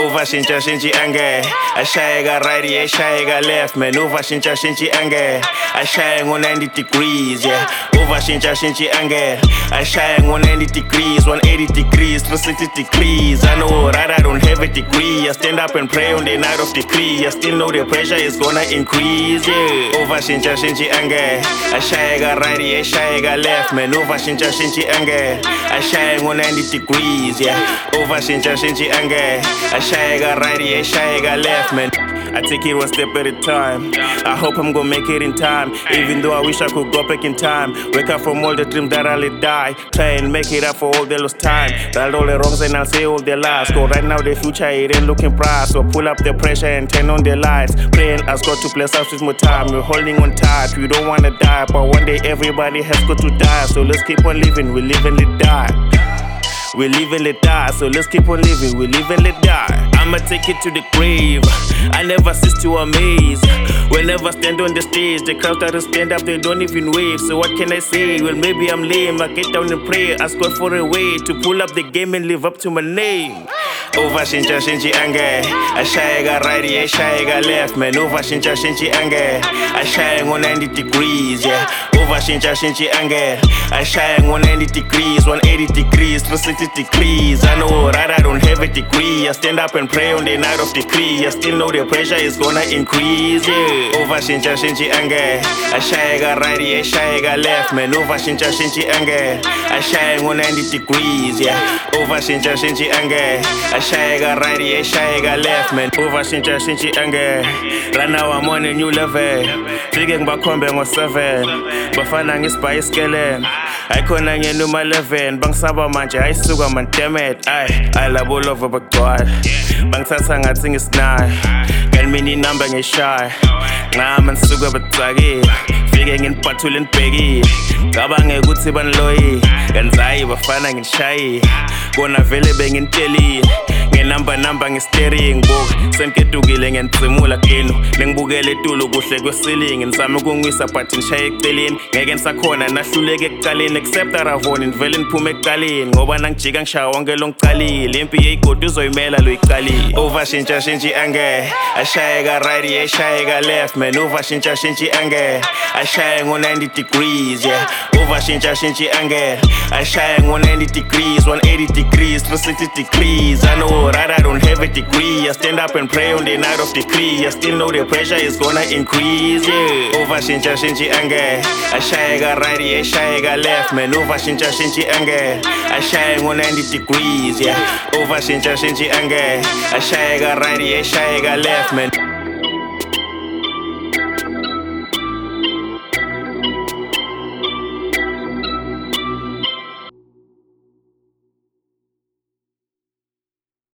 Overshintsha angle ashayeka right yeshayeka left man overshintsha angle ashaya ngo 90 degrees yeah overshintsha angle ashaya ngo 90 degrees 180 degrees 360 degrees I know right I don't have a degree I stand up and pray on the night of decree I still know the pressure is gonna increase yeah overshintsha angle ashayeka right yeshayeka left man overshintsha angle ashaya ngo 90 degrees yeah overshintsha angle ashayeka right ashayeka left man I take it one step at a time I hope I'm gonna make it in time even though I wish I could go back in time wake up from all the dreams that I let die try and make it up for all the lost time right all the wrongs and I'll say all the lies cause right now the future it ain't looking bright so pull up the pressure and turn on the lights pray and ask God to bless us with more time we're holding on tight we don't wanna die but one day everybody has got to die so let's keep on living we live and let die we live and let die, so let's keep on living, we live and let die. I'ma take it to the grave, I never cease to amaze. Whenever I stand on the stage, the crowd start to stand up, they don't even wave. So what can I say? Well maybe I'm lame, I get down and pray. Ask God for a way to pull up the game and live up to my name. Overshintsha angle ashayeka right ashayeka left man overshintsha angle ashaya ngo 90 degrees yeah overshintsha angle ashaya ngo 90 degrees 180 degrees 360 degrees I know right I don't have a degree I stand up and pray on the night of decree I still know the pressure is gonna increase yeah overshintsha angle ashayeka right ashayeka left man overshintsha angle ashaya ngo 90 degrees yeah overshintsha angle ashayeka right ashayeka left man overshintsha angle right now I'm on a new level fike ngibakhombe ngo7 bafana ngisibhayi skele ayikhona ngenuma 11 bangisaba manje ayisuka man damn it I love all over bagcwala bangithatha ngathi ngisinayo ngalmini number ngishaye ngama nisuka batsakile fike nginiphathule nibhekile cabange ukuthi baniloyi kanzayi bafana ngishaye kona vele bengintelile ngenumber nge-steering book senkedukile ngenitsimula kenu nengibukele etulu kuhle kwesilingi nizame ukungwisa but nishaye eceleni ngeke nisakhona nahluleke ekuqaleni except aravoni nivele niphume ekuqaleni ngoba nangijika ngishaya wonke lo ngicalile impi yeyigodi uzoyimela lo yiqalile overshintsha angle ashayeka right ashayeka left man overshintsha angle ashaya ngo 90 degrees yeah overshintsha angle ashaya ngo 90 degrees 180 degrees 360 degrees I know right I don't have a degree I stand up and pray on the night of decree I still know the pressure is gonna increase yeah overshintsha angle ashayeka right ashayeka left man overshintsha angle ashaya ngo 90 degrees yeah overshintsha angle ashayeka right ashayeka left man